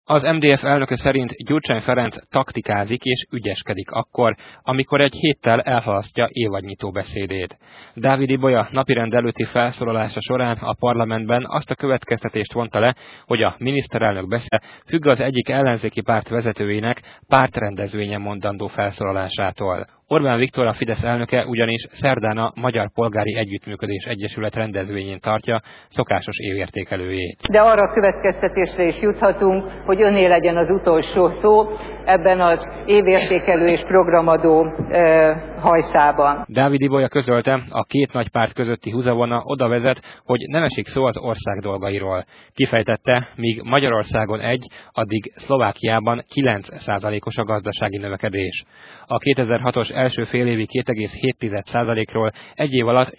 Az MDF elnöke szerint Gyurcsány Ferenc taktikázik és ügyeskedik akkor, amikor egy héttel elhalasztja évadnyitó beszédét. Dávid Ibolya napirend előtti felszólalása során a parlamentben azt a következtetést vonta le, hogy a miniszterelnök beszéde függ az egyik ellenzéki párt vezetőjének pártrendezvényen mondandó felszólalásától. Orbán Viktor, a Fidesz elnöke ugyanis szerdán a Magyar Polgári Együttműködés Egyesület rendezvényén tartja szokásos évértékelőjét. De arra a következtetésre is juthatunk, hogy öné legyen az utolsó szó ebben az évértékelő és programadó hajszában. Dávid Ibolya közölte, a két nagy párt közötti húzavona oda vezet, hogy nem esik szó az ország dolgairól. Kifejtette, míg Magyarországon addig Szlovákiában 9%-os a gazdasági növekedés. A 2006-os első félévi 2,7%-ról egy év alatt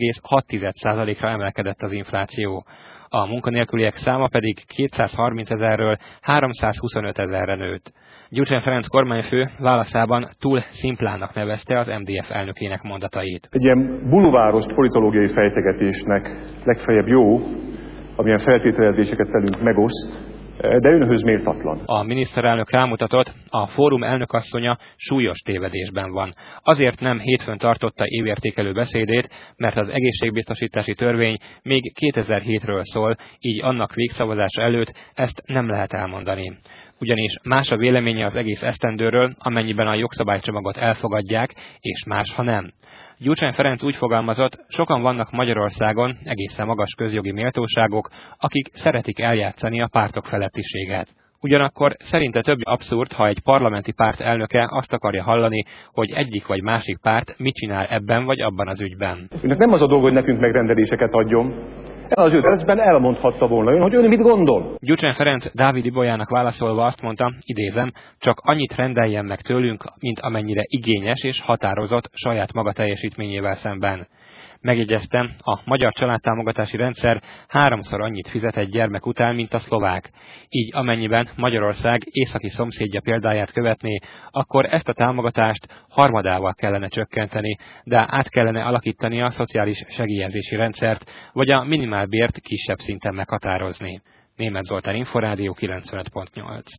8,6%-ra emelkedett az infláció. A munkanélküliek száma pedig 230 000-ről 325 000-re nőtt. Gyurcsány Ferenc kormányfő válaszában túl szimplának nevezte az MDF elnökének mondatait. Egy ilyen bulváros politológiai fejtegetésnek legfeljebb jó, amilyen feltételezéseket velünk megoszt, de önhöz méltatlan. A miniszterelnök rámutatott, a fórum elnökasszonya súlyos tévedésben van. Azért nem hétfőn tartotta évértékelő beszédét, mert az egészségbiztosítási törvény még 2007-ről szól, így annak végszavazása előtt ezt nem lehet elmondani. Ugyanis más a véleménye az egész esztendőről, amennyiben a jogszabálycsomagot elfogadják, és más, ha nem. Gyurcsány Ferenc úgy fogalmazott, sokan vannak Magyarországon, egészen magas közjogi méltóságok, akik szeretik eljátszani a pártok felettiséget. Ugyanakkor szerinte több abszurd, ha egy parlamenti párt elnöke azt akarja hallani, hogy egyik vagy másik párt mit csinál ebben vagy abban az ügyben. Önnek nem az a dolga, hogy nekünk megrendeléseket adjon. Az 5 percben elmondhatta volna ön, hogy ön mit gondol. Gyurcsány Ferenc Dávid Ibolyának válaszolva azt mondta, idézem, csak annyit rendeljen meg tőlünk, mint amennyire igényes és határozott saját maga teljesítményével szemben. Megjegyeztem, a magyar családtámogatási rendszer 3-szor annyit fizet egy gyermek után, mint a szlovák. Így amennyiben Magyarország északi szomszédja példáját követné, akkor ezt a támogatást harmadával kellene csökkenteni, de át kellene alakítani a szociális segélyezési rendszert, vagy a minimálbért kisebb szinten meghatározni. Németh Zoltán, Inforádió 95.8.